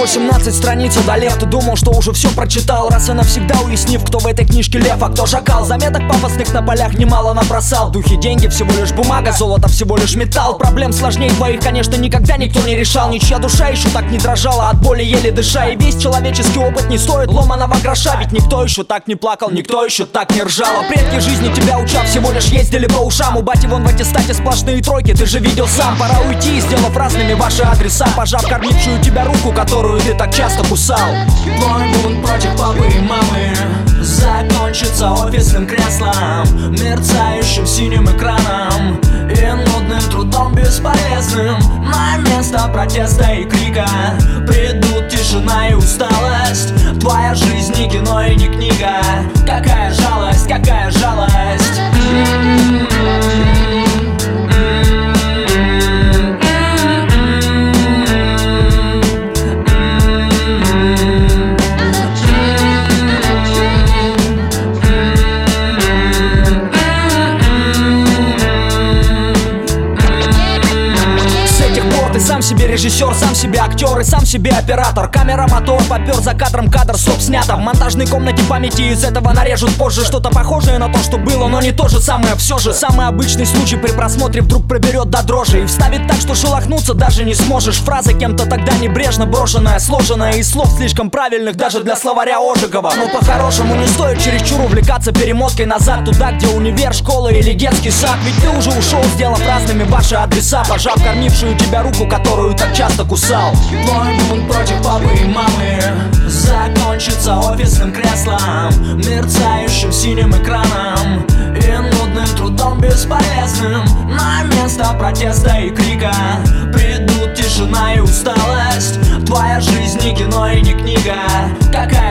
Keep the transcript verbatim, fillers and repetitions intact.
восемнадцать страниц удалил. Ты думал, что уже все прочитал, раз и навсегда уяснив, кто в этой книжке лев, а кто шакал. Заметок пафосных на полях немало набросал. Духи, деньги, всего лишь бумага, золото, всего лишь металл. Проблем сложнее твоих, конечно, никогда никто не решал. Ничья душа еще так не дрожала, от боли еле дыша. И весь человеческий опыт не стоит ломаного гроша. Ведь никто еще так не плакал, никто еще так не ржал. А предки жизни тебя уча всего лишь ездили по ушам. У бати вон в аттестате сплошные тройки, ты же видел сам. Пора уйти, сделав разными ваши адреса, пожав кормившую тебя руку, которую ты так часто кусал. Твой бунт против папы и мамы закончится офисным креслом, мерцающим синим экраном и нудным трудом бесполезным. На место протеста и крика придут тишина и усталость. Твоя жизнь не кино и не книга. Какая жалость, какая жалость. Сам себе режиссер, сам себе актер и сам себе оператор. Камера, мотор, попер за кадром, кадр, стоп, снято. В монтажной комнате памяти из этого нарежут позже что-то похожее на то, что было, но не то же самое. Все же самый обычный случай при просмотре вдруг проберет до дрожи и вставит так, что шелохнуться даже не сможешь. Фраза кем-то тогда небрежно брошенная, сложенная из слов слишком правильных даже для словаря Ожегова. Но по-хорошему не стоит чересчур увлекаться перемоткой назад, туда, где универ, школа или детский сад. Ведь ты уже ушел, сделав разными ваши адреса, пожав кормившую тебя руку, которую так часто кусал. Твой бунт против папы и мамы закончится офисным креслом, мерцающим синим экраном и нудным трудом бесполезным. На место протеста и крика придут тишина и усталость. Твоя жизнь не кино и не книга. Какая